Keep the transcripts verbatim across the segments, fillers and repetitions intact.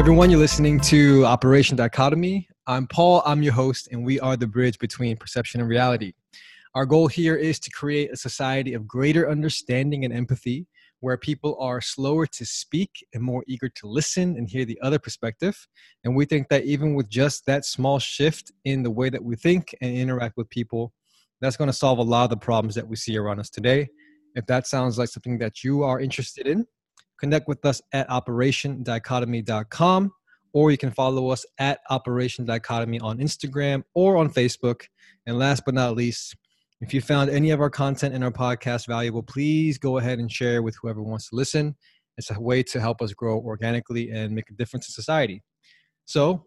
everyone, you're listening to Operation Dichotomy. I'm Paul, I'm your host, and we are the bridge between perception and reality. Our goal here is to create a society of greater understanding and empathy, where people are slower to speak and more eager to listen and hear the other perspective. And we think that even with just that small shift in the way that we think and interact with people, that's going to solve a lot of the problems that we see around us today. If that sounds like something that you are interested in, connect with us at operation dichotomy dot com, or you can follow us at Operation Dichotomy on Instagram or on Facebook. And last but not least, if you found any of our content in our podcast valuable, please go ahead and share with whoever wants to listen. It's a way to help us grow organically and make a difference in society. So,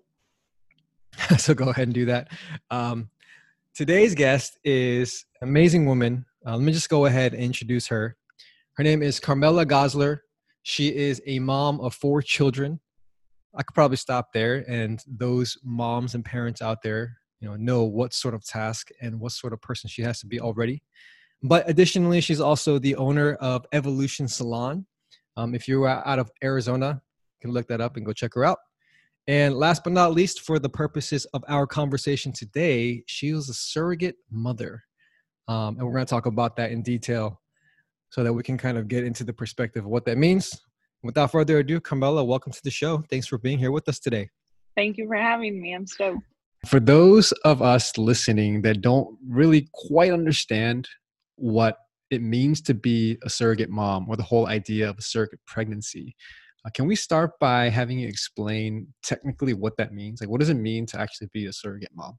so go ahead and do that. Um, today's guest is an amazing woman. Uh, let me just go ahead and introduce her. Her name is Carmela Gosler. She is a mom of four children. I could probably stop there, and those moms and parents out there, you know, know what sort of task and what sort of person she has to be already. But additionally, she's also the owner of Evolution Salon. Um, if you're out of Arizona, you can look that up and go check her out. And last but not least, for the purposes of our conversation today, she was a surrogate mother. Um, and we're going to talk about that in detail so that we can kind of get into the perspective of what that means. Without further ado, Carmela, welcome to the show. Thanks for being here with us today. Thank you for having me. I'm stoked. For those of us listening that don't really quite understand what it means to be a surrogate mom or the whole idea of a surrogate pregnancy, uh, can we start by having you explain technically what that means? Like, what does it mean to actually be a surrogate mom?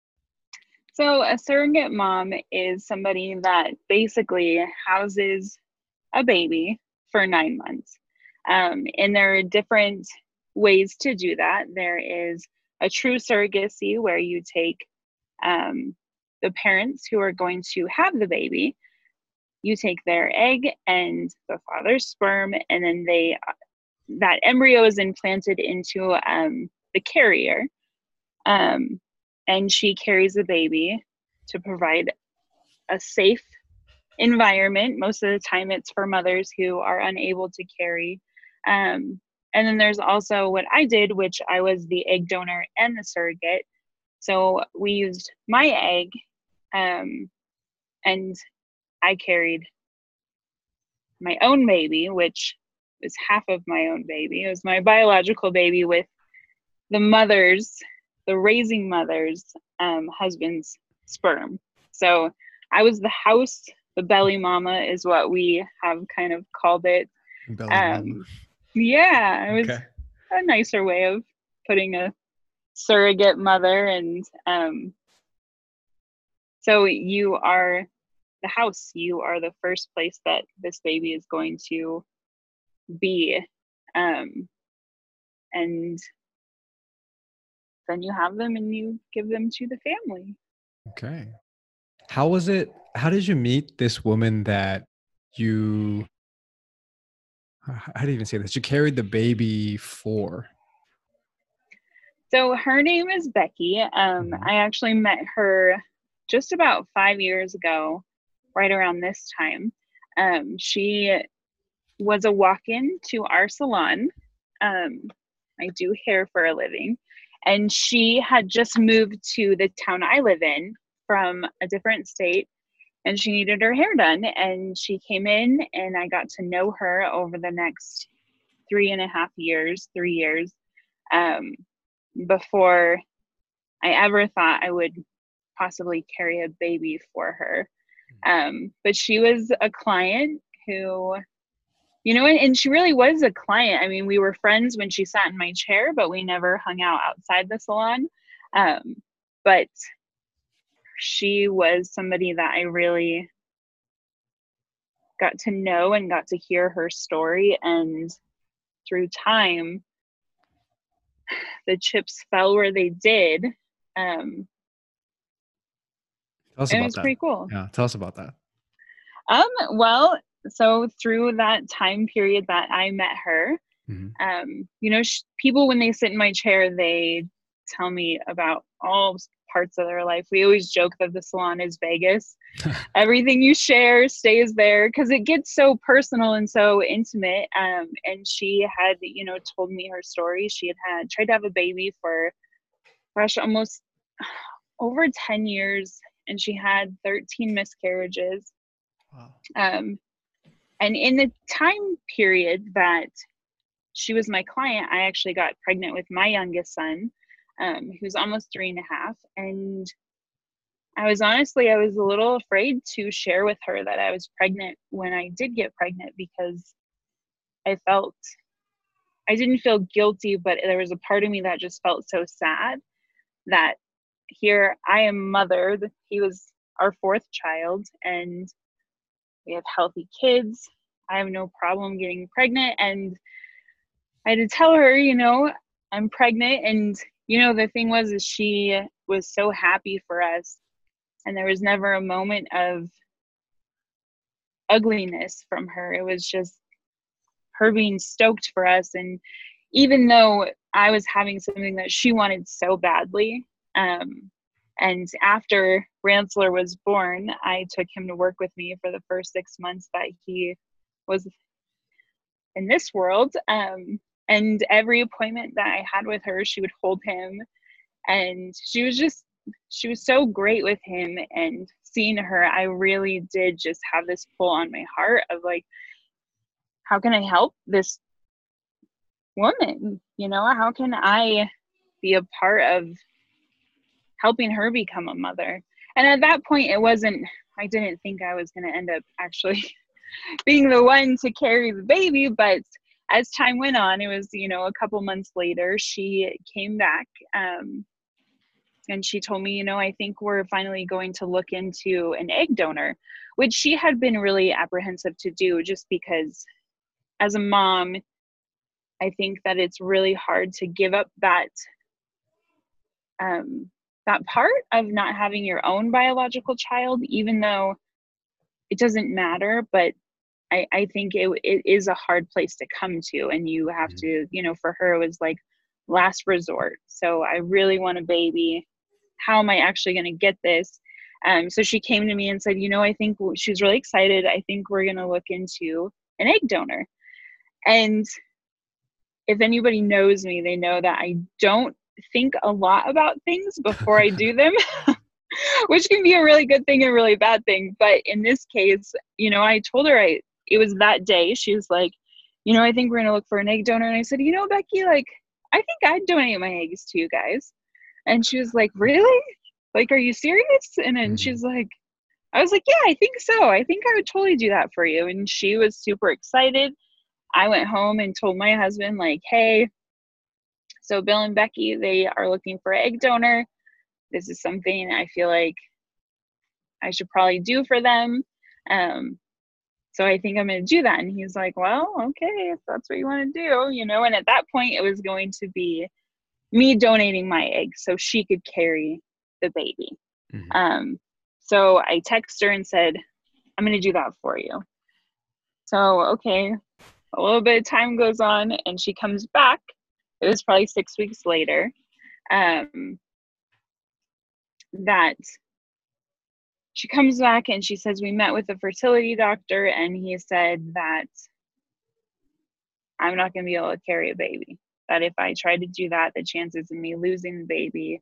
So a surrogate mom is somebody that basically houses a baby for nine months. Um, and there are different ways to do that. There is a true surrogacy where you take um, the parents who are going to have the baby, you take their egg and the father's sperm, and then they that embryo is implanted into um, the carrier. Um, and she carries the baby to provide a safe environment. Most of the time it's for mothers who are unable to carry. Um, and then there's also what I did, which I was the egg donor and the surrogate. So we used my egg, um, and I carried my own baby, which was half of my own baby. It was my biological baby with the mother's the raising mother's um, husband's sperm. So I was the house, the belly mama is what we have kind of called it. Belly mama. Um, yeah, it was Okay. a nicer way of putting a surrogate mother. And um, so you are the house, you are the first place that this baby is going to be. Um, and then you have them and you give them to the family. Okay. How was it? How did you meet this woman that you, how do you even say this? You carried the baby for? So her name is Becky. Um, Mm-hmm. I actually met her just about five years ago, right around this time. Um, she was a walk-in to our salon. Um, I do hair for a living. And she had just moved to the town I live in from a different state, and she needed her hair done. And she came in, and I got to know her over the next three and a half years, three years, um, before I ever thought I would possibly carry a baby for her. Um, but she was a client who, you know, and, and she really was a client. I mean, we were friends when she sat in my chair, but we never hung out outside the salon. Um, but she was somebody that I really got to know and got to hear her story. And through time, the chips fell where they did. Um, Tell us and it about was that. pretty cool. Yeah, tell us about that. Um, well, so through that time period that I met her, Mm-hmm. um, you know, sh- people, when they sit in my chair, they tell me about all parts of their life. We always joke that the salon is Vegas. Everything you share stays there because it gets so personal and so intimate. Um, and she had, you know, told me her story. She had had tried to have a baby for, gosh, almost over ten years, and she had thirteen miscarriages. Wow. Um, and in the time period that she was my client, I actually got pregnant with my youngest son, um, who's almost three and a half. And I was honestly, I was a little afraid to share with her that I was pregnant when I did get pregnant, because I felt, I didn't feel guilty, but there was a part of me that just felt so sad that here I am mothered. He was our fourth child, and we have healthy kids. I have no problem getting pregnant. And I had to tell her, you know, I'm pregnant. And, you know, the thing was, is she was so happy for us. And there was never a moment of ugliness from her. It was just her being stoked for us. And even though I was having something that she wanted so badly, um, and after Ransler was born, I took him to work with me for the first six months that he was in this world. Um, and every appointment that I had with her, she would hold him. And she was just, she was so great with him. And seeing her, I really did just have this pull on my heart of like, how can I help this woman? You know, how can I be a part of helping her become a mother? And at that point, it wasn't, I didn't think I was going to end up actually being the one to carry the baby. But as time went on, it was, you know, a couple months later, she came back, um, and she told me, you know, I think we're finally going to look into an egg donor, which she had been really apprehensive to do, just because as a mom, I think that it's really hard to give up that, um, that part of not having your own biological child, even though it doesn't matter. But I, I think it it is a hard place to come to, and you have mm-hmm. to, you know, for her, it was like last resort. So I really want a baby. How am I actually going to get this? Um, so she came to me and said, you know, I think she was really excited. I think we're going to look into an egg donor. And if anybody knows me, they know that I don't think a lot about things before I do them, which can be a really good thing and a really bad thing. But in this case, you know, I told her, I, it was that day, she was like, you know, I think we're going to look for an egg donor. And I said, you know, Becky, like, I think I'd donate my eggs to you guys. And she was like, really? Like, are you serious? And then mm-hmm. she's like, I was like, yeah, I think so. I think I would totally do that for you. And she was super excited. I went home and told my husband, like, hey, so Bill and Becky, they are looking for an egg donor. This is something I feel like I should probably do for them. Um, so I think I'm going to do that. And he's like, well, okay, if that's what you want to do, you know. And at that point, it was going to be me donating my eggs so she could carry the baby. Mm-hmm. Um, so I texted her and said, I'm going to do that for you. So, okay, a little bit of time goes on and she comes back. It was probably six weeks later, um, that she comes back and she says, we met with a fertility doctor and he said that I'm not going to be able to carry a baby. That if I try to do that, the chances of me losing the baby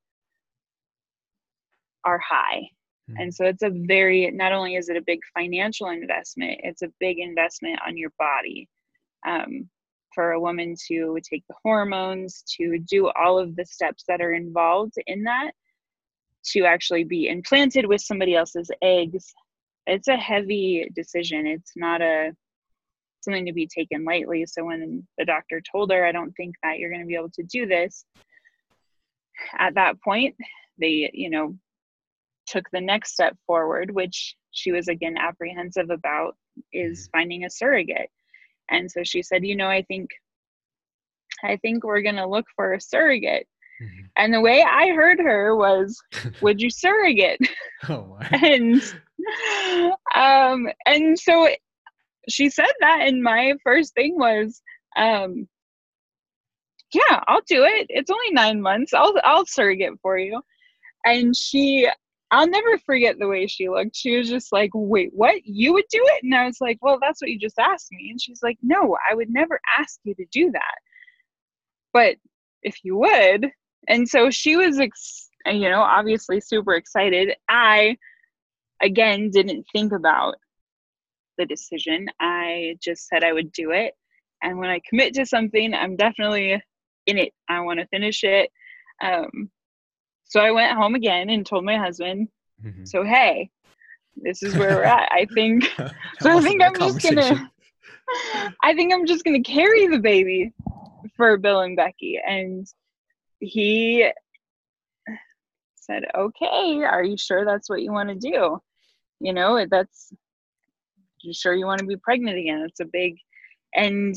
are high. Mm-hmm. And so it's a very, not only is it a big financial investment, it's a big investment on your body. Um, for a woman to take the hormones, to do all of the steps that are involved in that, to actually be implanted with somebody else's eggs. It's a heavy decision. It's not a something to be taken lightly. So when the doctor told her, I don't think that you're going to be able to do this, at that point, they, you know, took the next step forward, which she was again apprehensive about, is finding a surrogate. And so she said, you know, I think, I think we're going to look for a surrogate. Mm-hmm. And the way I heard her was, would you surrogate? Oh, my. And, um, and so she said that, and my first thing was, um, yeah, I'll do it. It's only nine months. I'll, I'll surrogate for you. And she, I'll never forget the way she looked. She was just like, wait, what? You would do it? And I was like, well, that's what you just asked me. And she's like, no, I would never ask you to do that. But if you would. And so she was, ex- you know, obviously super excited. I, again, didn't think about the decision. I just said I would do it. And when I commit to something, I'm definitely in it. I want to finish it. Um, so I went home again and told my husband, mm-hmm. so, hey, this is where we're at. I think, so I think I'm just going to, I think I'm just going to carry the baby for Bill and Becky. And he said, okay, are you sure that's what you want to do? You know, that's, you sure you want to be pregnant again? It's a big, and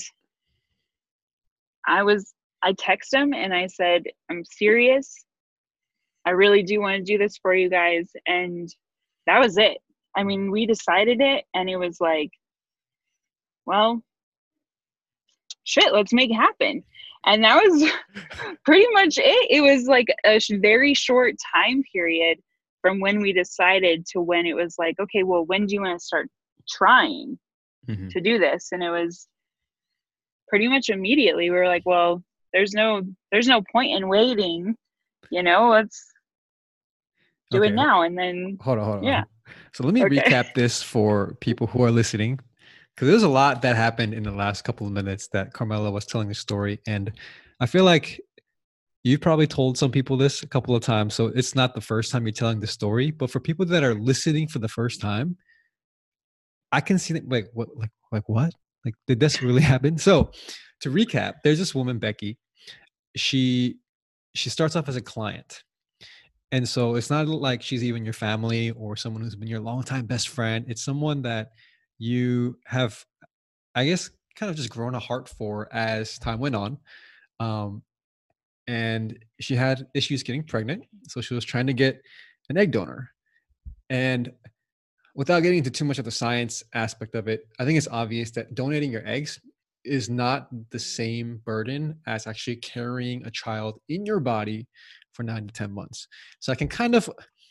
I was, I texted him and I said, I'm serious. I really do want to do this for you guys. And that was it. I mean, we decided it and it was like, well, shit, let's make it happen. And that was pretty much it. It was like a very short time period from when we decided to when it was like, okay, well, when do you want to start trying mm-hmm. to do this? And it was pretty much immediately. We were like, well, there's no, there's no point in waiting, you know, let's do okay. it now. And then, hold on, hold on. Yeah. So let me okay. recap this for people who are listening, because there's a lot that happened in the last couple of minutes that Carmela was telling the story. And I feel like you've probably told some people this a couple of times, so it's not the first time you're telling the story. But for people that are listening for the first time, I can see that, like, what, like, like what? Like, did this really happen? So to recap, there's this woman, Becky. She she starts off as a client. And so it's not like she's even your family or someone who's been your longtime best friend. It's someone that you have, I guess, kind of just grown a heart for as time went on. Um, and she had issues getting pregnant. So she was trying to get an egg donor. And without getting into too much of the science aspect of it, I think it's obvious that donating your eggs is not the same burden as actually carrying a child in your body for nine to ten months. So I can kind of,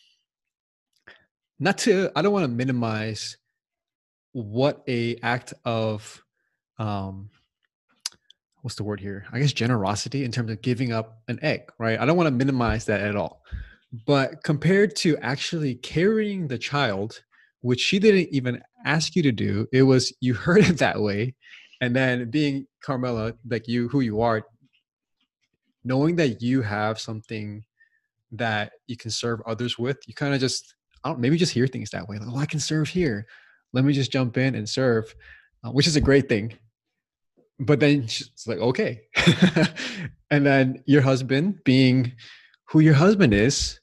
not to, I don't want to minimize what a act of, um, what's the word here? I guess generosity in terms of giving up an egg, right? I don't want to minimize that at all. But compared to actually carrying the child, which she didn't even ask you to do, it was, you heard it that way. And then being Carmela, like you, who you are, knowing that you have something that you can serve others with, you kind of just, I don't, maybe just hear things that way. Like, oh, I can serve here. Let me just jump in and serve, uh, which is a great thing. But then it's like, okay. And then your husband, being who your husband is,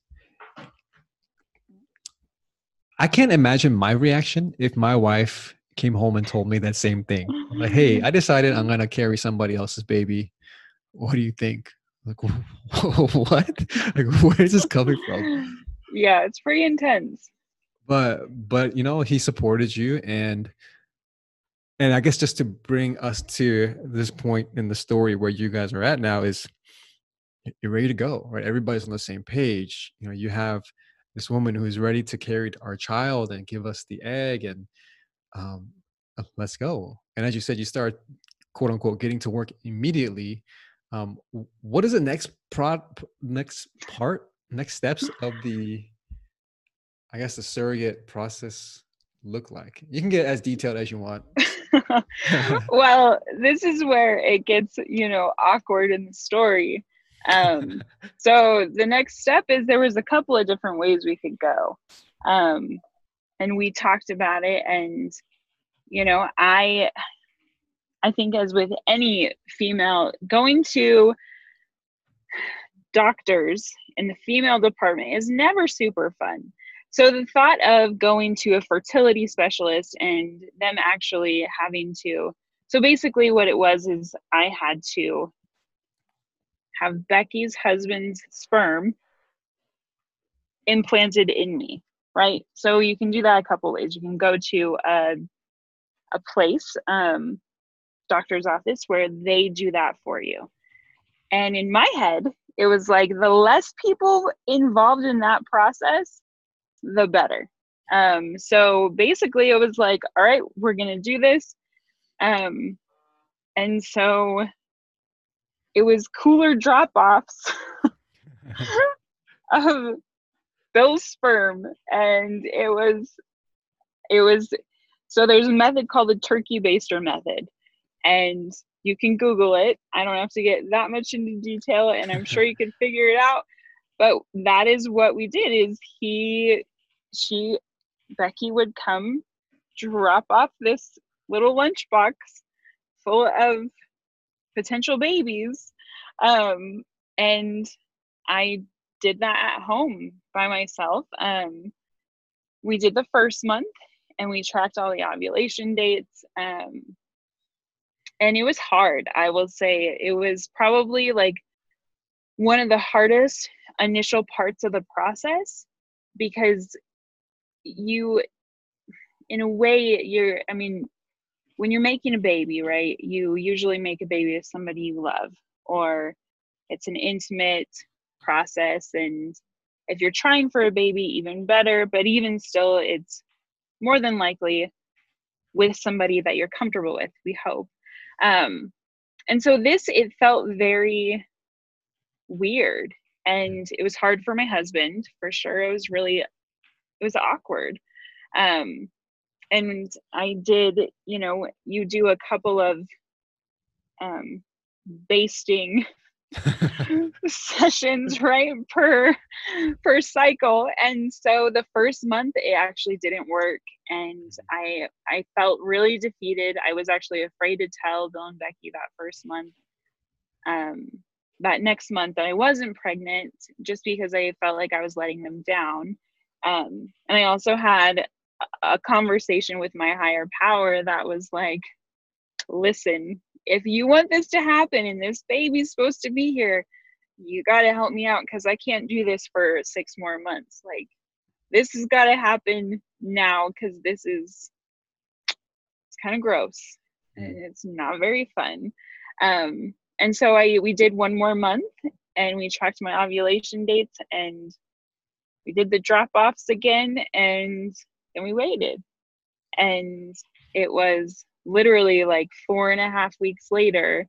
I can't imagine my reaction if my wife came home and told me that same thing. Like, hey, I decided I'm going to carry somebody else's baby. What do you think? Like, what? Like, where is this coming from? Yeah, it's pretty intense. But, but, you know, he supported you. And, and I guess just to bring us to this point in the story where you guys are at now is you're ready to go, right? Everybody's on the same page. You know, you have this woman who is ready to carry our child and give us the egg, and um, let's go. And as you said, you start, quote unquote, getting to work immediately. Um, what is the next prod, next part, next steps of the, I guess, the surrogate process look like? You can get as detailed as you want. Well, this is where it gets, you know, awkward in the story. Um, so the next step is there was a couple of different ways we could go. Um, and we talked about it, and, you know, I, I think as with any female, going to doctors in the female department is never super fun. So the thought of going to a fertility specialist and them actually having to, so basically what it was is I had to have Becky's husband's sperm implanted in me, right? So you can do that a couple ways. You can go to a, a place, um, doctor's office, where they do that for you. And in my head, It was like the less people involved in that process, the better. Um, so basically it was like, all right, we're going to do this. Um, and so it was cooler drop-offs of Bill's sperm. And it was, it was, so there's a method called the turkey baster method. And you can Google it. I don't have to get that much into detail, and I'm sure you can figure it out. But that is what we did is he, she, Becky would come drop off this little lunchbox full of potential babies. Um, and I did that at home by myself. Um, we did the first month and we tracked all the ovulation dates. Um, and it was hard. I will say it was probably like one of the hardest initial parts of the process, because you, in a way, you're, I mean, when you're making a baby, right, you usually make a baby with somebody you love, or it's an intimate process. And if you're trying for a baby, even better, but even still, it's more than likely with somebody that you're comfortable with, we hope. Um, and so this, it felt very weird, and it was hard for my husband, for sure. It was really, it was awkward. Um, and I did, you know, you do a couple of um, basting sessions, right, per per cycle. And so the first month it actually didn't work, and I I felt really defeated. I was actually afraid to tell Bill and Becky that first month. Um, that next month that I wasn't pregnant, just because I felt like I was letting them down. Um, and I also had a conversation with my higher power that was like, listen, if you want this to happen and this baby's supposed to be here, you got to help me out, because I can't do this for six more months. Like, this has got to happen now, because this is, it's kind of gross and it's not very fun. Um, and so I we did one more month and we tracked my ovulation dates, and we did the drop-offs again, and then we waited. And it was literally like four and a half weeks later,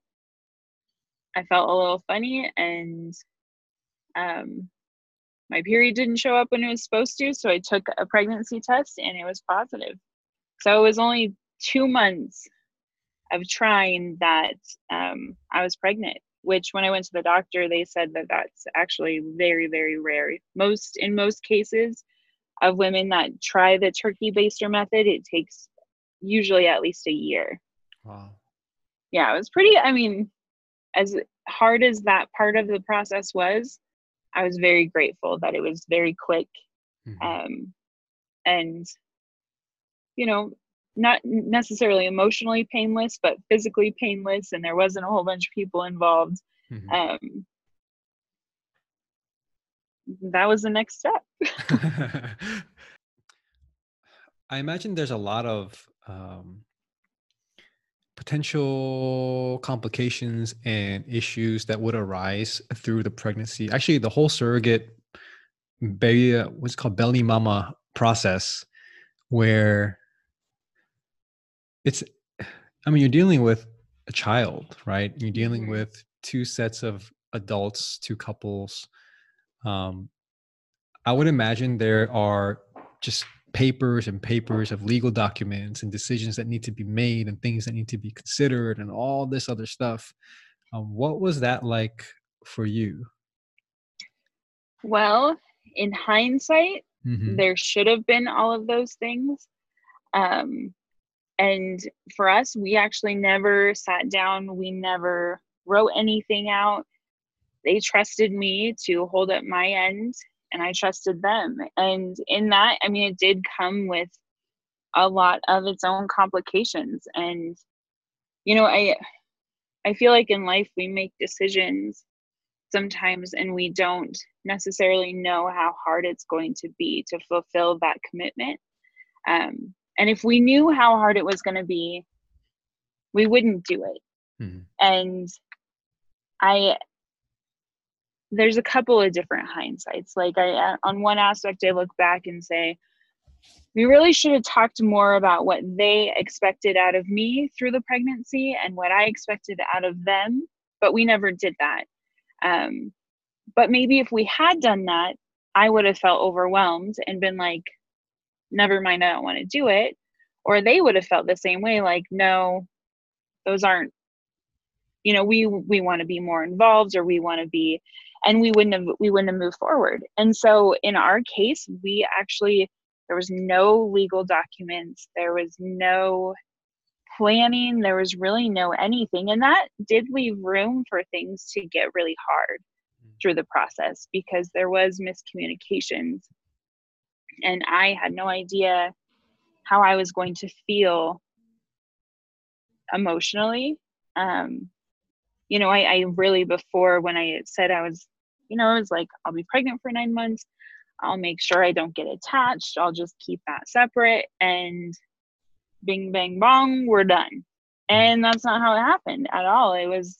I felt a little funny, and um, my period didn't show up when it was supposed to. So I took a pregnancy test and it was positive. So it was only two months of trying that um, I was pregnant, which when I went to the doctor, they said that that's actually very, very rare. Most, in most cases of women that try the turkey baster method, it takes usually at least a year. Wow. Yeah, it was pretty, I mean, as hard as that part of the process was, I was very grateful that it was very quick. Mm-hmm. Um, and, you know, not necessarily emotionally painless, but physically painless. And there wasn't a whole bunch of people involved. Mm-hmm. Um, that was the next step. I imagine there's a lot of um, potential complications and issues that would arise through the pregnancy. Actually, the whole surrogate baby, what's called belly mama process, where it's, I mean, you're dealing with a child, right? You're dealing mm-hmm. with two sets of adults, two couples. Um, I would imagine there are just papers and papers of legal documents and decisions that need to be made and things that need to be considered and all this other stuff. Um, what was that like for you? Well, in hindsight, mm-hmm. there should have been all of those things. Um, and for us, we actually never sat down. We never wrote anything out. They trusted me to hold up my end, and I trusted them. And in that, I mean, it did come with a lot of its own complications. And, you know, I, I feel like in life we make decisions sometimes and we don't necessarily know how hard it's going to be to fulfill that commitment. Um, and if we knew how hard it was going to be, we wouldn't do it. Mm-hmm. And I, there's a couple of different hindsights. Like I, on one aspect, I look back and say, we really should have talked more about what they expected out of me through the pregnancy and what I expected out of them, but we never did that. Um, but maybe if we had done that, I would have felt overwhelmed and been like, never mind, I don't want to do it. Or they would have felt the same way, like, no, those aren't, you know, we, we want to be more involved, or we want to be, and we wouldn't have, we wouldn't have moved forward. And so in our case, we actually, there was no legal documents. There was no planning. There was really no anything. And that did leave room for things to get really hard through the process, because there was miscommunications and I had no idea how I was going to feel emotionally. Um, you know, I, I really, before, when I said I was, you know, I was like, I'll be pregnant for nine months. I'll make sure I don't get attached. I'll just keep that separate, and bing, bang, bong, we're done. And that's not how it happened at all. It was,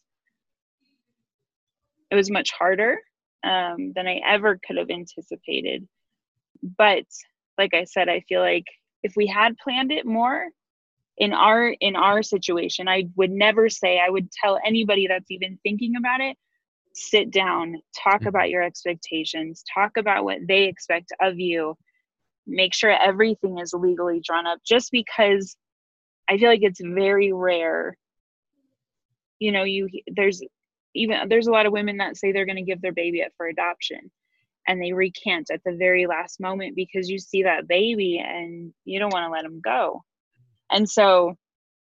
it was much harder um, than I ever could have anticipated. But like I said, I feel like if we had planned it more in our, in our situation, I would never say, I would tell anybody that's even thinking about it, sit down, talk about your expectations, talk about what they expect of you, make sure everything is legally drawn up, just because I feel like it's very rare. You know, you, there's even, there's a lot of women that say they're going to give their baby up for adoption, and they recant at the very last moment because you see that baby and you don't want to let them go. And so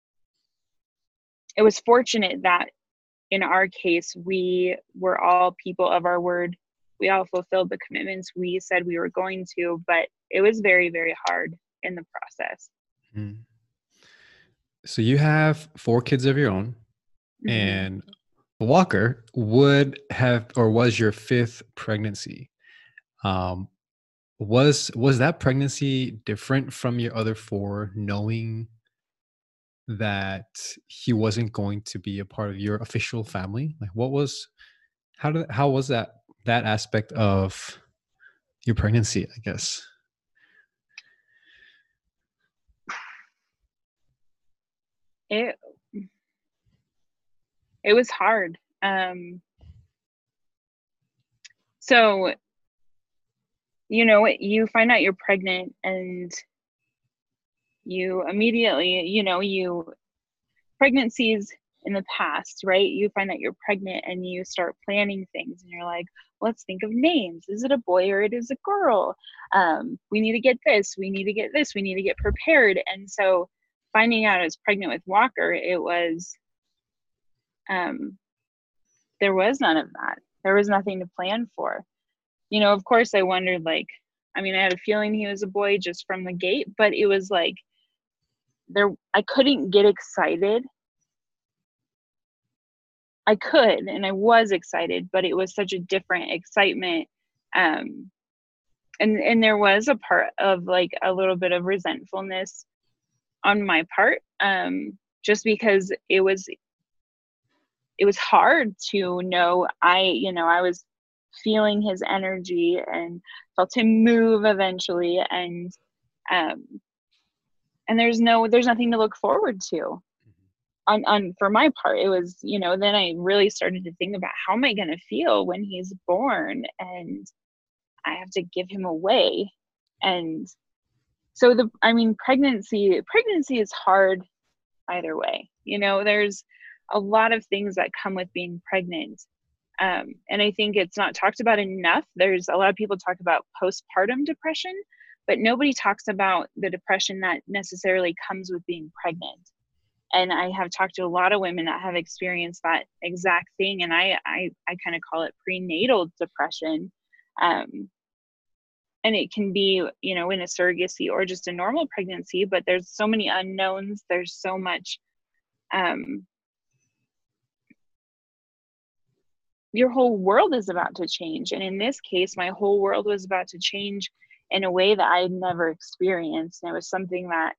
it was fortunate that in our case, we were all people of our word. We all fulfilled the commitments we said we were going to, but it was very, very hard in the process. Mm. So you have four kids of your own, mm-hmm. and Walker would have, or was your fifth pregnancy. Um, was, was that pregnancy different from your other four, knowing that he wasn't going to be a part of your official family? Like, what was, how did, how was that, that aspect of your pregnancy, I guess? It, it was hard. Um, so, you know, you find out you're pregnant and you immediately, you know, you, pregnancies in the past, right? You find out you're pregnant and you start planning things, and you're like, let's think of names. Is it a boy or it is a girl? Um, we need to get this, we need to get this, we need to get prepared. And so finding out I was pregnant with Walker, it was, um, there was none of that. There was nothing to plan for. You know, of course I wondered, like, I mean, I had a feeling he was a boy just from the gate, but it was like, there, I couldn't get excited. I could, and I was excited, but it was such a different excitement. Um, and, and there was a part of like a little bit of resentfulness on my part, um, just because it was, it was hard to know, I, you know, I was feeling his energy and felt him move eventually. And, um, and there's no, there's nothing to look forward to. On, on for my part, it was, you know, then I really started to think about, how am I going to feel when he's born and I have to give him away? And so the, I mean, pregnancy, pregnancy is hard either way. You know, there's a lot of things that come with being pregnant. Um, and I think it's not talked about enough. There's a lot of people talk about postpartum depression, but nobody talks about the depression that necessarily comes with being pregnant. And I have talked to a lot of women that have experienced that exact thing. And I, I, I kind of call it prenatal depression. Um, and it can be, you know, in a surrogacy or just a normal pregnancy, but there's so many unknowns. There's so much, um, your whole world is about to change. And in this case, my whole world was about to change in a way that I had never experienced. And it was something that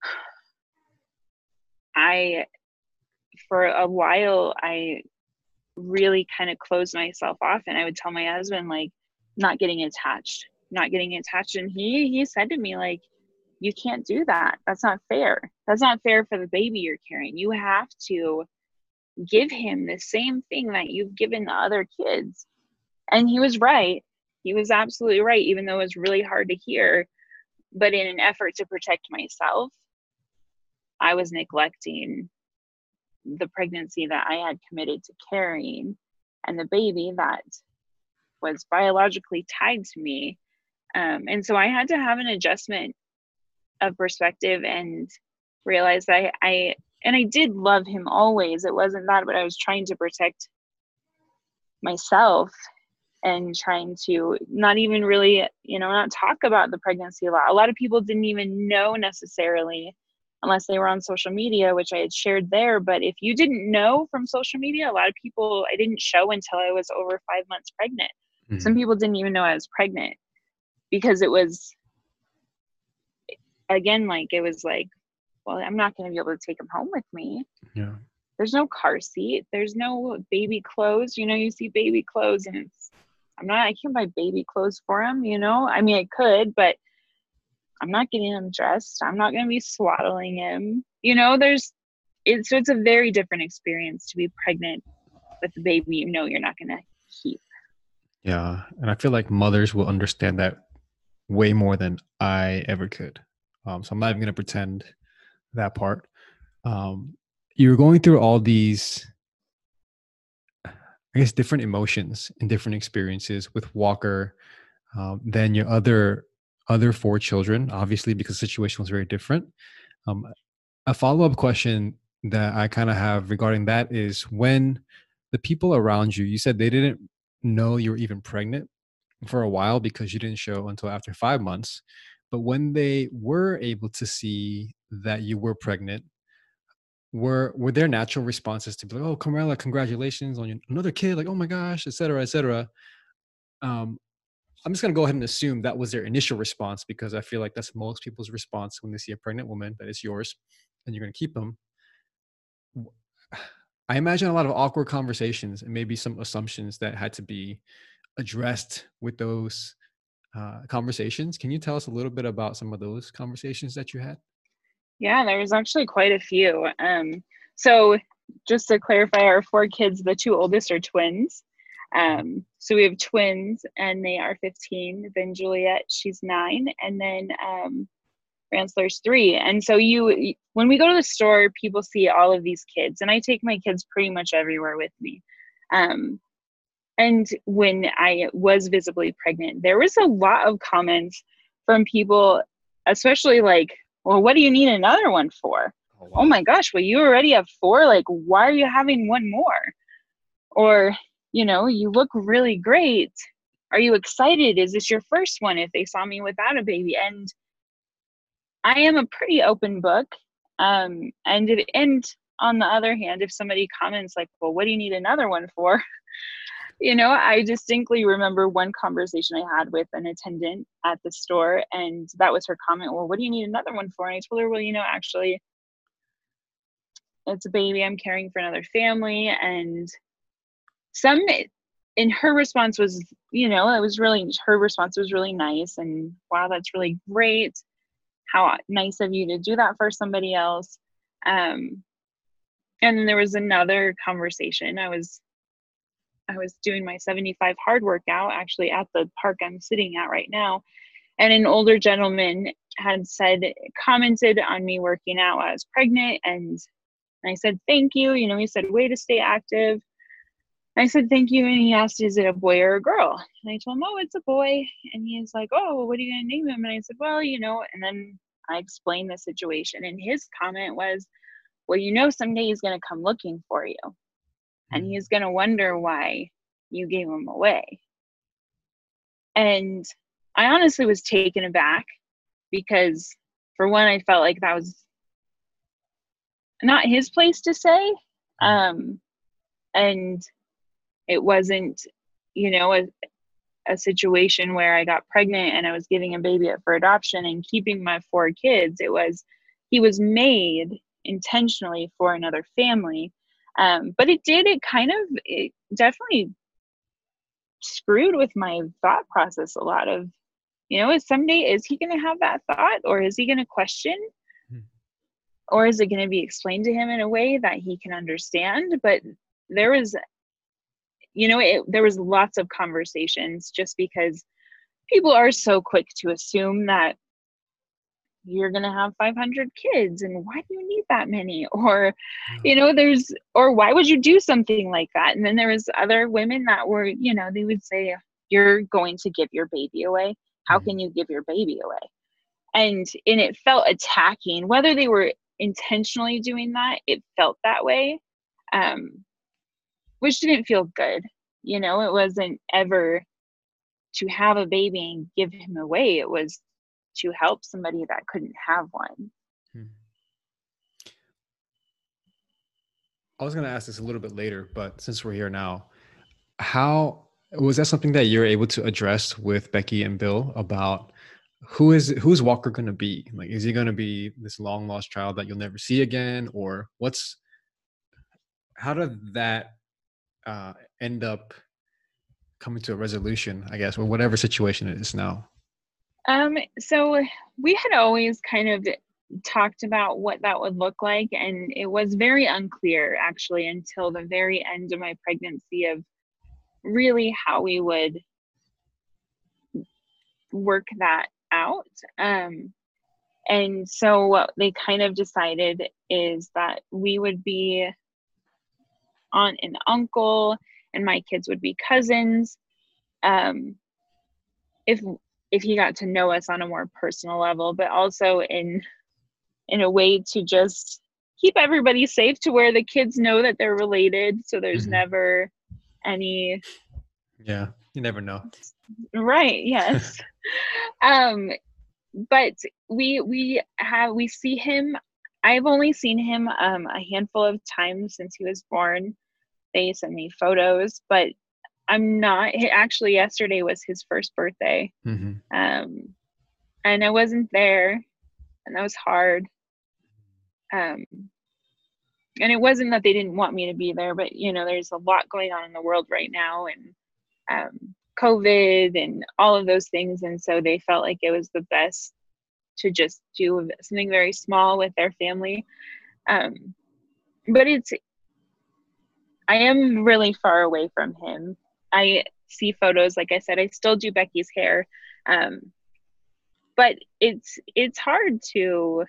I, for a while, I really kind of closed myself off. And I would tell my husband, like, not getting attached, not getting attached. And he, he said to me, like, you can't do that. That's not fair. That's not fair for the baby you're carrying. You have to give him the same thing that you've given the other kids. And he was right. He was absolutely right, even though it was really hard to hear. But in an effort to protect myself, I was neglecting the pregnancy that I had committed to carrying and the baby that was biologically tied to me. Um, and so I had to have an adjustment of perspective and realize that I, I, and I did love him always. It wasn't that, but I was trying to protect myself and trying to not even really, you know, not talk about the pregnancy a lot. A lot of people didn't even know necessarily unless they were on social media, which I had shared there. But if you didn't know from social media, a lot of people, I didn't show until I was over five months pregnant. Mm-hmm. Some people didn't even know I was pregnant because it was, again, like, it was like, well, I'm not going to be able to take him home with me. Yeah. There's no car seat. There's no baby clothes. You know, you see baby clothes and it's, I'm not, I can't buy baby clothes for him, you know? I mean, I could, but I'm not getting him dressed. I'm not going to be swaddling him. You know, there's, it's, so it's a very different experience to be pregnant with a baby you know you're not going to keep. Yeah. And I feel like mothers will understand that way more than I ever could. Um, so I'm not even going to pretend that part. Um, you're going through all these, I guess, different emotions and different experiences with Walker um, than your other other four children, obviously, because the situation was very different. Um, a follow-up question that I kind of have regarding that is, when the people around you, you said they didn't know you were even pregnant for a while because you didn't show until after five months. But when they were able to see that you were pregnant, were were their natural responses to be like, "Oh, Carmela, congratulations on your, another kid," like, "Oh my gosh," et cetera, et cetera. Um, I'm just going to go ahead and assume that was their initial response, because I feel like that's most people's response when they see a pregnant woman that is yours and you're going to keep them. I imagine a lot of awkward conversations and maybe some assumptions that had to be addressed with those uh, conversations. Can you tell us a little bit about some of those conversations that you had? Yeah, there was actually quite a few. Um, so just to clarify, our four kids, the two oldest are twins. Um, so we have twins and they are fifteen, then Juliet, she's nine, and then um, Ransler's three. And so you, when we go to the store, people see all of these kids, and I take my kids pretty much everywhere with me. Um, and when I was visibly pregnant, there was a lot of comments from people, especially like, well, what do you need another one for? Oh, wow. Oh my gosh, well, you already have four. Like, why are you having one more? Or, you know, you look really great. Are you excited? Is this your first one? If they saw me without a baby. And I am a pretty open book. Um, and, if, and on the other hand, if somebody comments like, well, what do you need another one for? You know, I distinctly remember one conversation I had with an attendant at the store, and that was her comment, well, what do you need another one for? And I told her, well, you know, actually, it's a baby I'm caring for another family. And some, and her response was, you know, it was really, her response was really nice. And wow, that's really great. How nice of you to do that for somebody else. Um, and then there was another conversation. I was, I was doing my seventy-five hard workout actually at the park I'm sitting at right now. And an older gentleman had said, commented on me working out while I was pregnant. And I said, thank you. You know, he said, way to stay active. I said, thank you. And he asked, is it a boy or a girl? And I told him, oh, it's a boy. And he's like, oh, well, what are you going to name him? And I said, well, you know, and then I explained the situation. And his comment was, well, you know, someday he's going to come looking for you. And he's going to wonder why you gave him away. And I honestly was taken aback because, for one, I felt like that was not his place to say. Um, and it wasn't, you know, a, a situation where I got pregnant and I was giving a baby up for adoption and keeping my four kids. It was, he was made intentionally for another family. Um, but it did, it kind of, it definitely screwed with my thought process a lot of, you know, is someday, is he going to have that thought, or is he going to question, Hmm. or is it going to be explained to him in a way that he can understand? But there was, you know, it, there was lots of conversations, just because people are so quick to assume that you're going to have five hundred kids, and why do you need that many? Or, you know, there's, or why would you do something like that? And then there was other women that were, you know, they would say, you're going to give your baby away. How can you give your baby away? And, and it felt attacking, whether they were intentionally doing that, it felt that way. Um, which didn't feel good. You know, it wasn't ever to have a baby and give him away. It was to help somebody that couldn't have one. Hmm. I was going to ask this a little bit later, but since we're here now, how was that something that you're able to address with Becky and Bill about who is who's Walker going to be? Like, is he going to be this long lost child that you'll never see again, or what's how did that uh, end up coming to a resolution, I guess, or whatever situation it is now? Um, so we had always kind of talked about what that would look like, and it was very unclear actually until the very end of my pregnancy of really how we would work that out. Um, and so what they kind of decided is that we would be aunt and uncle, and my kids would be cousins. Um, if if he got to know us on a more personal level, but also in in a way to just keep everybody safe, to where the kids know that they're related, so there's Mhm. never any. Yeah, you never know. Right, yes. um but we we have we see him. I've only seen him um a handful of times since he was born. They sent me photos, but I'm not, actually yesterday was his first birthday. Mm-hmm. Um, and I wasn't there, and that was hard. Um, and it wasn't that they didn't want me to be there, but you know, there's a lot going on in the world right now, and um, COVID and all of those things. And so they felt like it was the best to just do something very small with their family. Um, but it's, I am really far away from him. I see photos, like I said, I still do Becky's hair. Um, but it's, it's hard to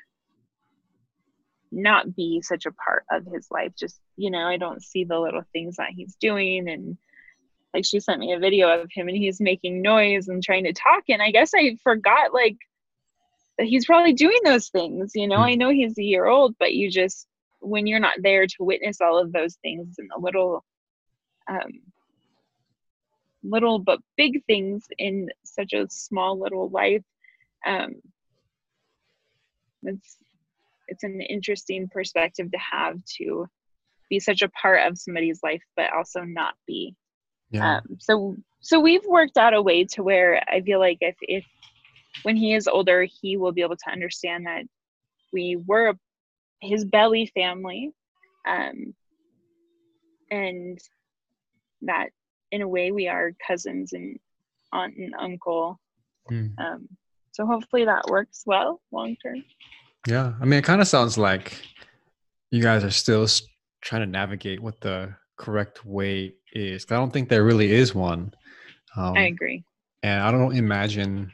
not be such a part of his life. Just, you know, I don't see the little things that he's doing. And like, she sent me a video of him and he's making noise and trying to talk. And I guess I forgot, like, that he's probably doing those things. You know, Mm. I know he's a year old, but you just, when you're not there to witness all of those things and the little, um, little but big things in such a small little life, um, it's, it's an interesting perspective to have, to be such a part of somebody's life, but also not be. Yeah. Um, so, so we've worked out a way to where I feel like if, if when he is older, he will be able to understand that we were his belly family, um, and that in a way we are cousins and aunt and uncle. Mm. Um, so hopefully that works well long term. Yeah. I mean, it kind of sounds like you guys are still s- trying to navigate what the correct way is. I don't think there really is one. Um, I agree. and I don't imagine,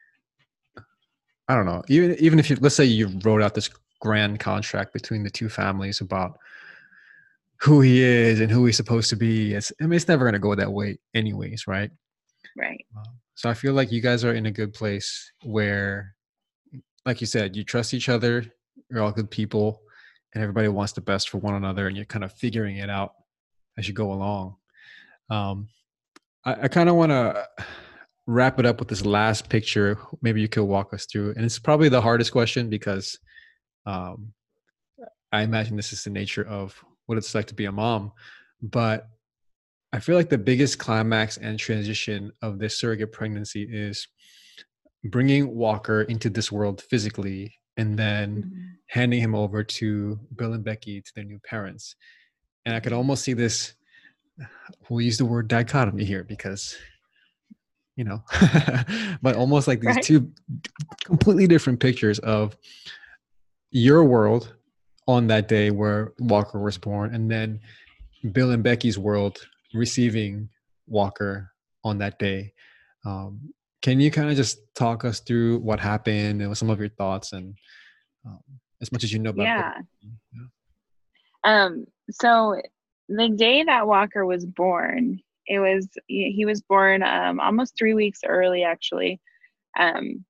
I don't know, even, even if you, let's say you wrote out this grand contract between the two families about who he is and who he's supposed to be. It's, I mean, it's never going to go that way anyways. Right. Right. Um, so I feel like you guys are in a good place where, like you said, you trust each other, you're all good people, and everybody wants the best for one another, and you're kind of figuring it out as you go along. Um, I, I kind of want to wrap it up with this last picture. Maybe you could walk us through, and it's probably the hardest question because um, I imagine this is the nature of what it's like to be a mom. But I feel like the biggest climax and transition of this surrogate pregnancy is bringing Walker into this world physically and then Mm-hmm. handing him over to Bill and Becky, to their new parents. And I could almost see this, we'll use the word dichotomy here because, you know, but almost like these Right. two completely different pictures of your world on that day where Walker was born, and then Bill and Becky's world receiving Walker on that day. Um, can you kind of just talk us through what happened and some of your thoughts, and um, as much as you know about Yeah. both? Yeah. Um, so the day that Walker was born, it was, he was born um, almost three weeks early, actually. Um,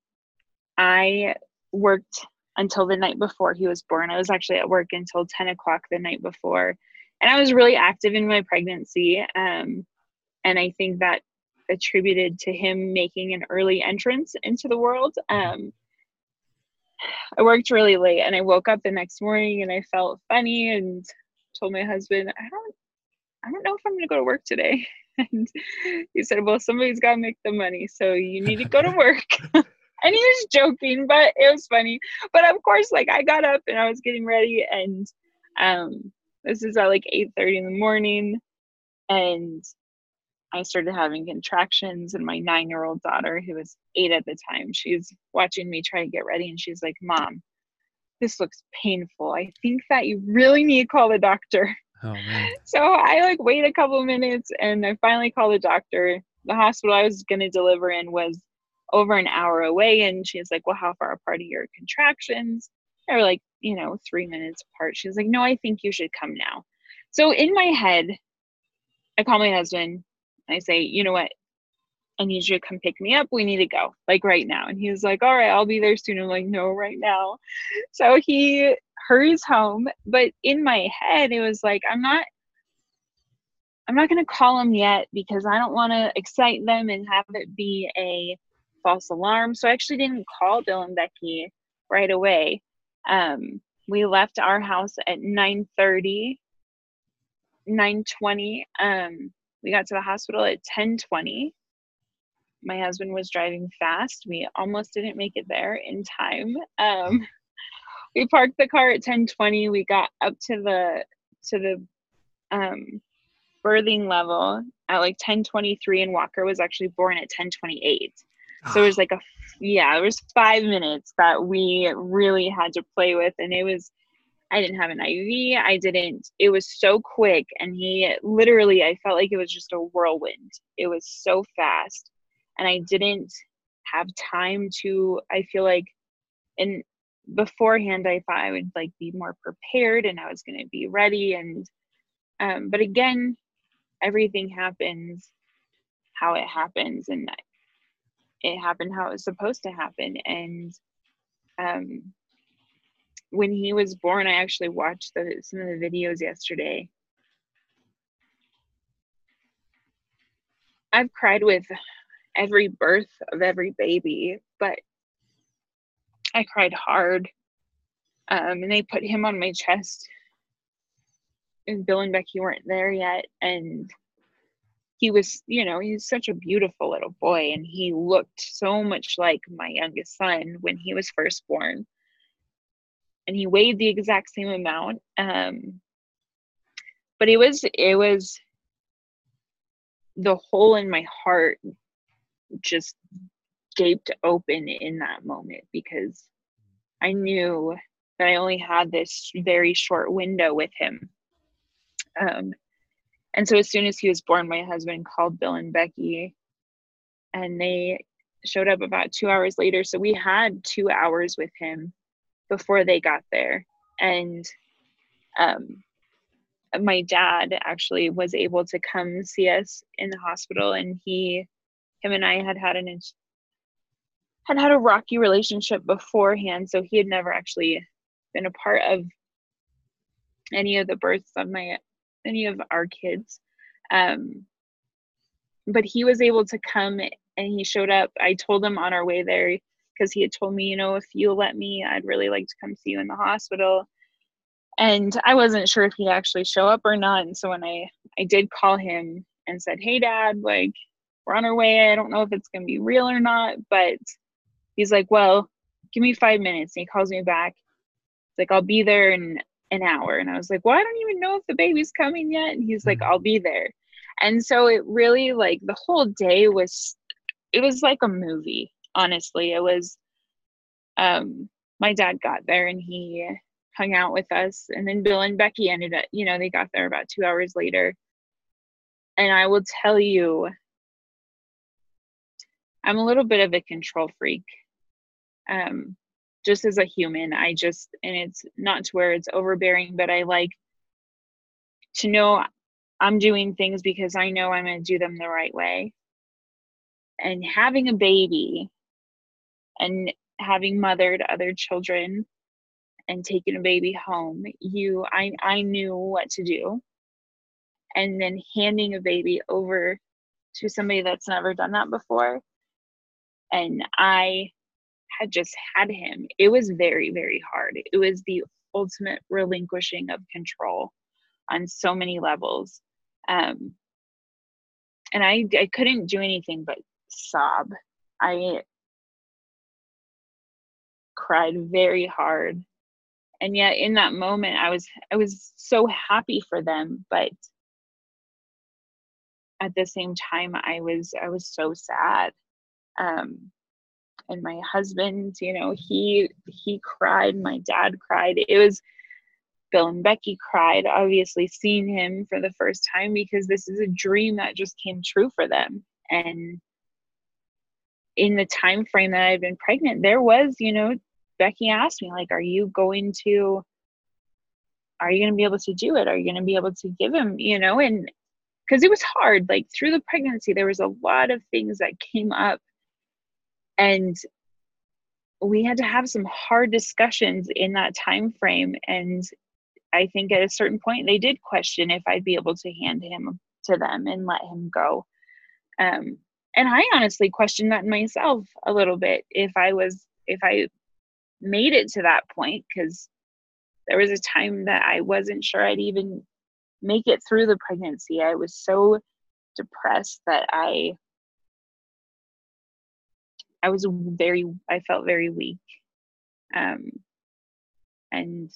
I worked until the night before he was born. I was actually at work until ten o'clock the night before. And I was really active in my pregnancy. Um, and I think that attributed to him making an early entrance into the world. Um, I worked really late, and I woke up the next morning and I felt funny and told my husband, I don't, I don't know if I'm going to go to work today. And he said, well, somebody's got to make the money, so you need to go to work. And he was joking, but it was funny. But of course, like, I got up and I was getting ready, and um, this is at like eight thirty in the morning, and I started having contractions, and my nine-year-old daughter, who was eight at the time, she's watching me try to get ready, and she's like, Mom, this looks painful. I think that you really need to call the doctor. Oh, man. So I like wait a couple of minutes, and I finally called the doctor. The hospital I was going to deliver in was over an hour away, and she's like, well, how far apart are your contractions? They were like, you know, three minutes apart. She's like, no, I think you should come now. So in my head, I call my husband. I say, you know what? I need you to come pick me up. We need to go, like, right now. And he's like, all right, I'll be there soon. I'm like, no, right now. So he hurries home. But in my head, it was like, I'm not, I'm not going to call him yet because I don't want to excite them and have it be a false alarm. So I actually didn't call Bill and Becky right away. Um, we left our house at nine thirty, nine twenty. Um, we got to the hospital at ten twenty. My husband was driving fast. We almost didn't make it there in time. Um, we parked the car at ten twenty. We got up to the to the um, birthing level at like ten twenty-three, and Walker was actually born at ten twenty-eight. So it was like a yeah, it was five minutes that we really had to play with, and it was. I didn't have an I V. I didn't. It was so quick, and he literally. I felt like it was just a whirlwind. It was so fast. And I didn't have time to, I feel like, and beforehand, I thought I would like be more prepared and I was going to be ready. And, um, but again, everything happens how it happens, and it happened how it was supposed to happen. And, um, when he was born, I actually watched the, some of the videos yesterday. I've cried with every birth of every baby, but I cried hard. Um, and they put him on my chest, and Bill and Becky weren't there yet. And he was, you know, he's such a beautiful little boy, and he looked so much like my youngest son when he was first born. And he weighed the exact same amount. Um, but it was, it was the hole in my heart just gaped open in that moment, because I knew that I only had this very short window with him. Um, and so as soon as he was born, my husband called Bill and Becky, and they showed up about two hours later. So we had two hours with him before they got there. And um, my dad actually was able to come see us in the hospital, and he, him and I had had an had had a rocky relationship beforehand, so he had never actually been a part of any of the births of my any of our kids. Um, but he was able to come, and he showed up. I told him on our way there, because he had told me, you know, if you'll let me, I'd really like to come see you in the hospital. And I wasn't sure if he'd actually show up or not. And so when I, I did call him and said, hey, Dad, like, we're on our way. I don't know if it's going to be real or not. But he's like, well, give me five minutes. And he calls me back. He's like, I'll be there in an hour. And I was like, well, I don't even know if the baby's coming yet. And he's like, Mhm. I'll be there. And so it really, like, the whole day was, it was like a movie, honestly. It was, um, my dad got there and he hung out with us. And then Bill and Becky ended up, you know, they got there about two hours later. And I will tell you, I'm a little bit of a control freak. Um, just as a human, I just, and it's not to where it's overbearing, but I like to know I'm doing things because I know I'm going to do them the right way. And having a baby and having mothered other children and taken a baby home, you, I, I knew what to do. And then handing a baby over to somebody that's never done that before. And I had just had him. It was very, very hard. It was the ultimate relinquishing of control on so many levels. Um, and I, I couldn't do anything but sob. I cried very hard. And yet in that moment, I was, I was so happy for them. But at the same time, I was, I was so sad. Um, and my husband, you know, he, he cried. My dad cried. It was, Bill and Becky cried, obviously seeing him for the first time, because this is a dream that just came true for them. And in the time frame that I've been pregnant, there was, you know, Becky asked me, like, are you going to, are you going to be able to do it? Are you going to be able to give him, you know, and because it was hard, like through the pregnancy, there was a lot of things that came up, and we had to have some hard discussions in that time frame. And I think at a certain point they did question if I'd be able to hand him to them and let him go. Um, and I honestly questioned that myself a little bit, if I was, if I made it to that point, because there was a time that I wasn't sure I'd even make it through the pregnancy. I was so depressed that I, I was very, I felt very weak. Um, and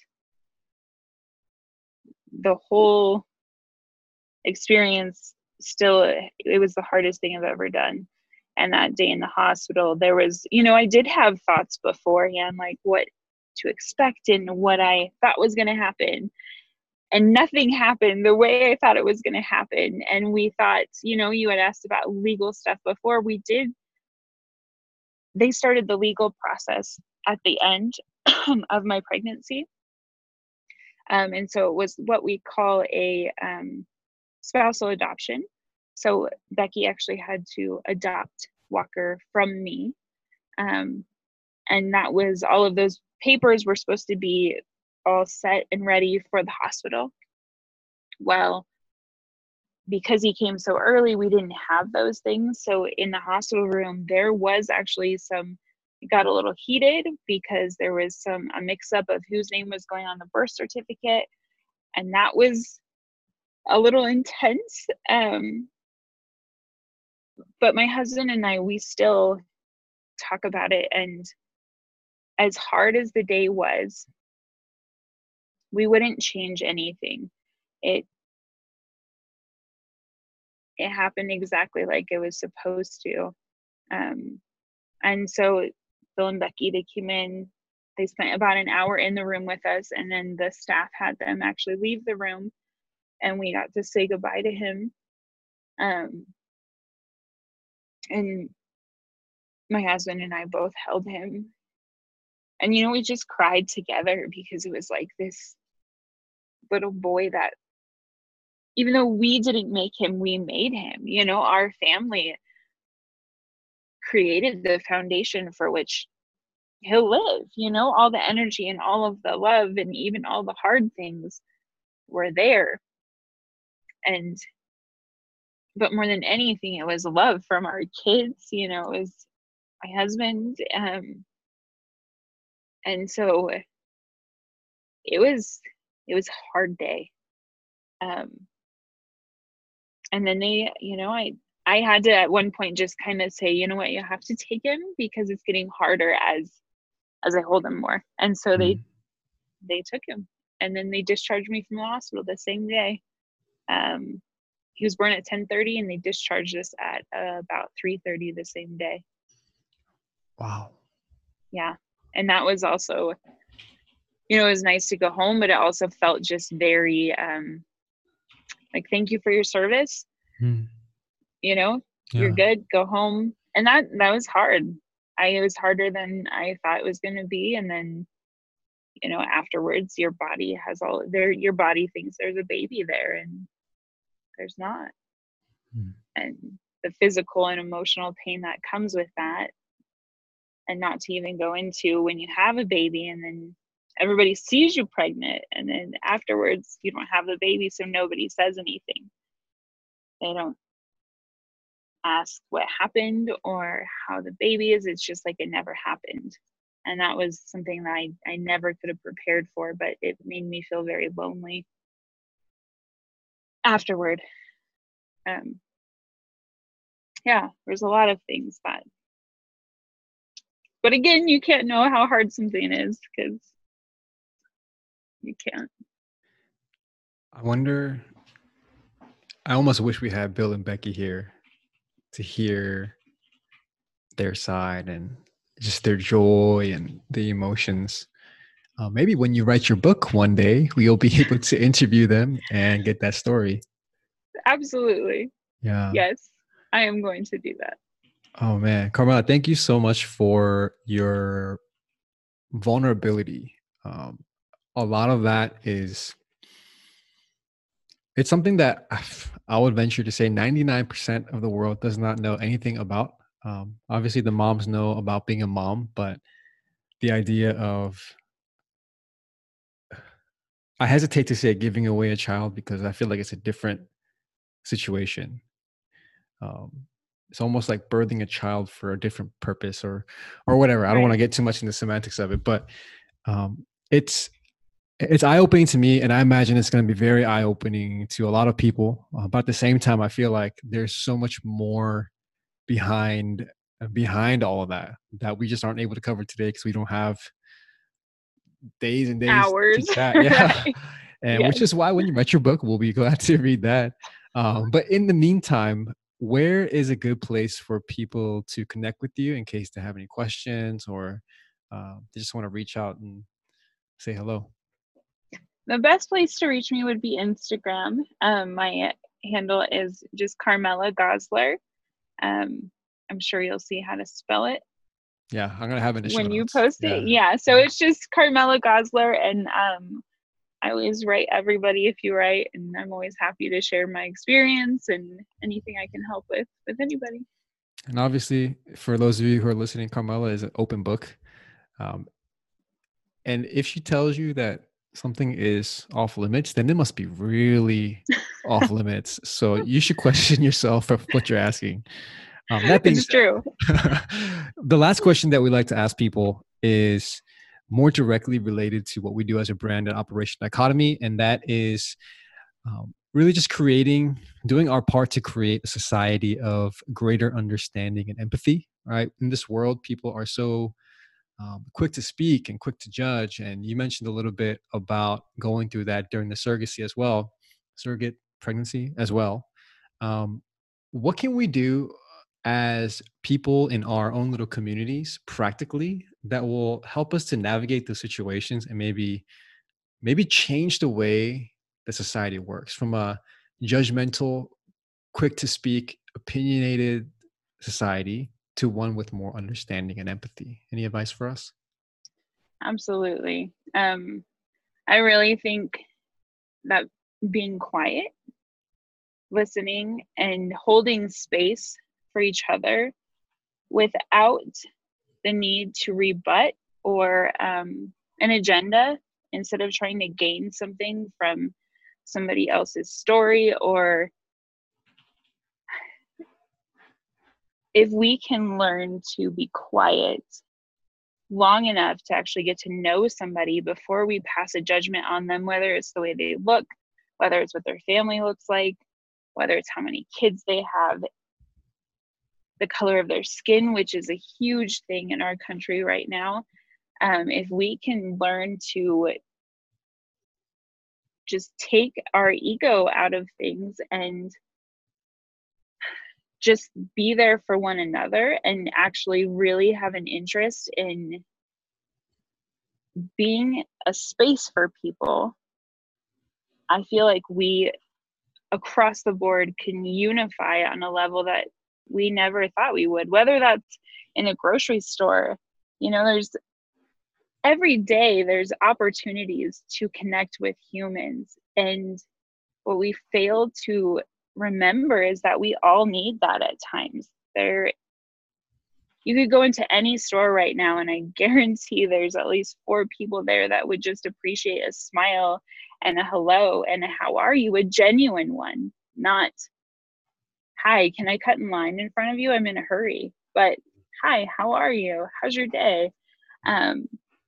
the whole experience still, it was the hardest thing I've ever done. And that day in the hospital, there was, you know, I did have thoughts beforehand, like what to expect and what I thought was going to happen. And nothing happened the way I thought it was going to happen. And we thought, you know, you had asked about legal stuff before. We did, they started the legal process at the end of my pregnancy. Um, and so it was what we call a um, spousal adoption. So Becky actually had to adopt Walker from me. Um, and that was, all of those papers were supposed to be all set and ready for the hospital. Well, because he came so early, we didn't have those things. So in the hospital room, there was actually some, it got a little heated because there was some, a mix up of whose name was going on the birth certificate. And that was a little intense. Um, but my husband and I, we still talk about it. And as hard as the day was, we wouldn't change anything. It, it happened exactly like it was supposed to. Um, and so Bill and Becky, they came in, they spent about an hour in the room with us, and then the staff had them actually leave the room, and we got to say goodbye to him. Um, and my husband and I both held him. And, you know, we just cried together because it was like this little boy that, even though we didn't make him, we made him. You know, our family created the foundation for which he'll live. You know, all the energy and all of the love and even all the hard things were there. And, but more than anything, it was love from our kids. You know, it was my husband. Um, and so it was, it was a hard day. Um, and then they, you know, I, I had to at one point just kind of say, you know what, you have to take him because it's getting harder as, as I hold him more. And so they, Mhm. they took him. and then they discharged me from the hospital the same day. Um, he was born at ten thirty, and they discharged us at uh, about three thirty the same day. Wow. Yeah. And that was also, you know, it was nice to go home, but it also felt just very, um, like, thank you for your service. Hmm. You know, Yeah. you're good, go home. And that, that was hard. I, it was harder than I thought it was going to be. And then, you know, afterwards, your body has all there, your body thinks there's a baby there, and there's not. Hmm. And the physical and emotional pain that comes with that, and not to even go into when you have a baby and then everybody sees you pregnant, and then afterwards you don't have the baby, so nobody says anything. They don't ask what happened or how the baby is. It's just like it never happened. And that was something that I, I never could have prepared for, but it made me feel very lonely afterward. Um, yeah, there's a lot of things that, but again, you can't know how hard something is because you can't. I wonder, I almost wish we had Bill and Becky here to hear their side and just their joy and the emotions. Uh, maybe when you write your book one day, we'll be able to interview them and get that story. Absolutely. Yeah. Yes, I am going to do that. Oh man, Carmela, thank you so much for your vulnerability. Um, a lot of that is, it's something that I would venture to say ninety-nine percent of the world does not know anything about. Um, obviously, the moms know about being a mom, but the idea of, I hesitate to say giving away a child because I feel like it's a different situation. Um, it's almost like birthing a child for a different purpose, or or whatever. I don't want to Right. get too much into the semantics of it, but um, it's it's eye-opening to me, and I imagine it's going to be very eye-opening to a lot of people. Uh, but at the same time, I feel like there's so much more behind behind all of that that we just aren't able to cover today because we don't have days and days to Hours. chat. Yeah. Right. And Yes. which is why when you write your book, we'll be glad to read that. Um, but in the meantime, where is a good place for people to connect with you in case they have any questions, or uh, they just want to reach out and say hello? The best place to reach me would be Instagram. Um, my handle is just Carmela Gosler. Um, I'm sure you'll see how to spell it Yeah, I'm gonna have it in the show when you notes. post Yeah. it. Yeah, so it's just Carmela Gosler, and um, I always write everybody if you write, and I'm always happy to share my experience and anything I can help with with anybody. And obviously, for those of you who are listening, Carmela is an open book. Um, and if she tells you that something is off limits, then it must be really off limits. So you should question yourself of what you're asking. Um, that being It's said, true. the last question that we like to ask people is more directly related to what we do as a brand at Operation Dichotomy, and that is um, really just creating, doing our part to create a society of greater understanding and empathy. Right? In this world, people are so um, quick to speak and quick to judge. And you mentioned a little bit about going through that during the surrogacy as well, surrogate pregnancy as well. Um, what can we do as people in our own little communities practically that will help us to navigate those situations and maybe maybe change the way the society works from a judgmental, quick to speak, opinionated society to one with more understanding and empathy? Any advice for us? Absolutely. Um, I really think that being quiet, listening, and holding space for each other without the need to rebut or um, an agenda, instead of trying to gain something from somebody else's story, or if we can learn to be quiet long enough to actually get to know somebody before we pass a judgment on them, whether it's the way they look, whether it's what their family looks like, whether it's how many kids they have, the color of their skin, which is a huge thing in our country right now. Um, if we can learn to just take our ego out of things and just be there for one another and actually really have an interest in being a space for people, I feel like we across the board can unify on a level that we never thought we would, whether that's in a grocery store. You know, there's every day there's opportunities to connect with humans. And what we fail to remember is that we all need that at times. There, you could go into any store right now and I guarantee there's at least four people there that would just appreciate a smile and a hello and a how are you, a genuine one, not, hi, can I cut in line in front of you? I'm in a hurry. But hi, how are you? How's your day? Um,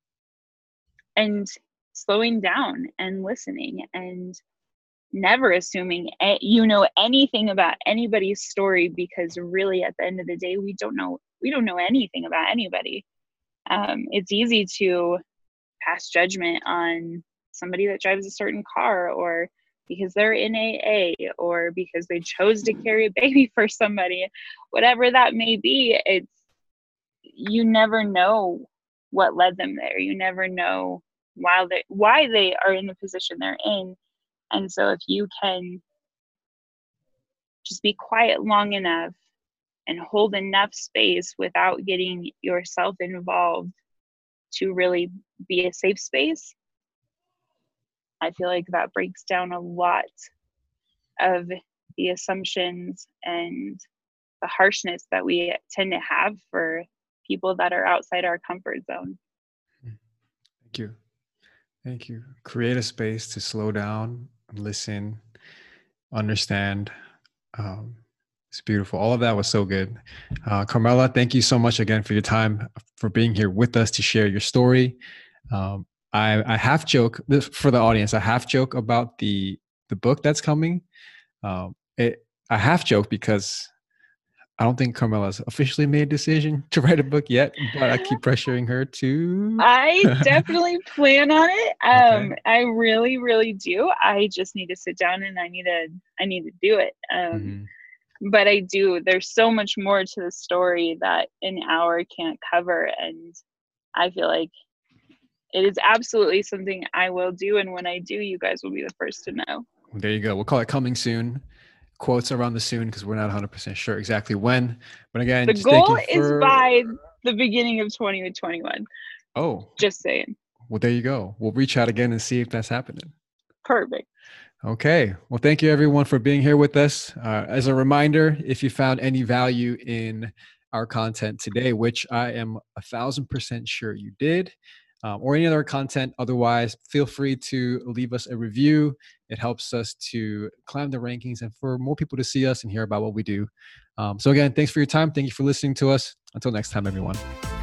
and slowing down and listening and never assuming you know anything about anybody's story, because really at the end of the day, we don't know, we don't know anything about anybody. Um, it's easy to pass judgment on somebody that drives a certain car, or because they're in A A, or because they chose to carry a baby for somebody, whatever that may be. It's, you never know what led them there. You never know why they, why they are in the position they're in. And so if you can just be quiet long enough and hold enough space without getting yourself involved to really be a safe space, I feel like that breaks down a lot of the assumptions and the harshness that we tend to have for people that are outside our comfort zone. Thank you. Thank you. Create a space to slow down, listen, understand. Um, it's beautiful. All of that was so good. Uh, Carmela, thank you so much again for your time, for being here with us to share your story. Um, I, I half joke for the audience. I half joke about the the book that's coming. Um, it, I half joke because I don't think Carmela's officially made a decision to write a book yet, but I keep pressuring her to. I definitely plan on it. Um, okay. I really, really do. I just need to sit down and I need to, I need to do it. Um, mm-hmm. But I do. There's so much more to the story that an hour can't cover, and I feel like it is absolutely something I will do. And when I do, you guys will be the first to know. Well, there you go. We'll call it coming soon. Quotes around the soon, because we're not one hundred percent sure exactly when. But again, the just goal for... is by the beginning of twenty twenty-one. Oh, just saying. Well, there you go. We'll reach out again and see if that's happening. Perfect. Okay. Well, thank you everyone for being here with us. Uh, as a reminder, if you found any value in our content today, which I am a thousand percent sure you did, um, or any other content otherwise, feel free to leave us a review. It helps us to climb the rankings and for more people to see us and hear about what we do. Um, so again, thanks for your time. Thank you for listening to us. Until next time, everyone.